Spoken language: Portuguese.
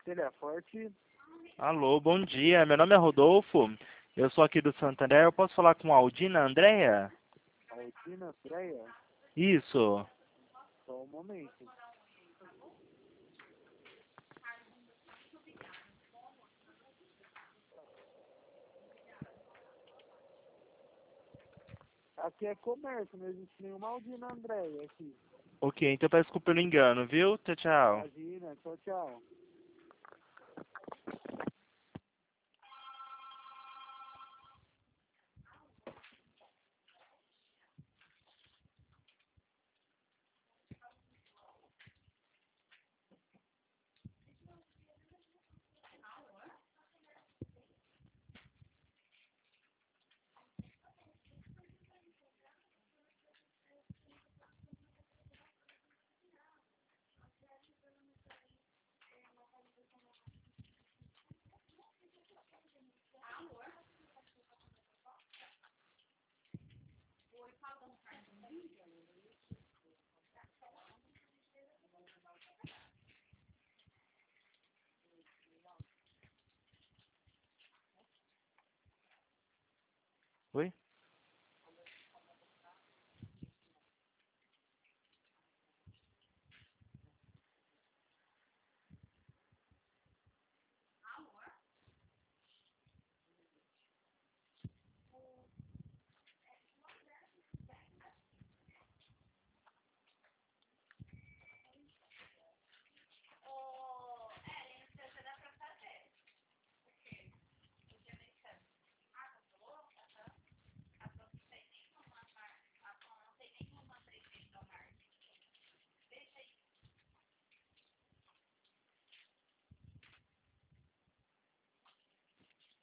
Teleforte. Alô, bom dia. Meu nome é Rodolfo. Eu sou aqui do Santander. Eu posso falar com a Aldina Andréia? Aldina Andréia. Isso. Só um momento. Aqui é comércio, não existe nenhuma Aldina Andréia aqui. Ok, então peço desculpa pelo engano, viu? Tchau, tchau. Imagina, tchau, tchau.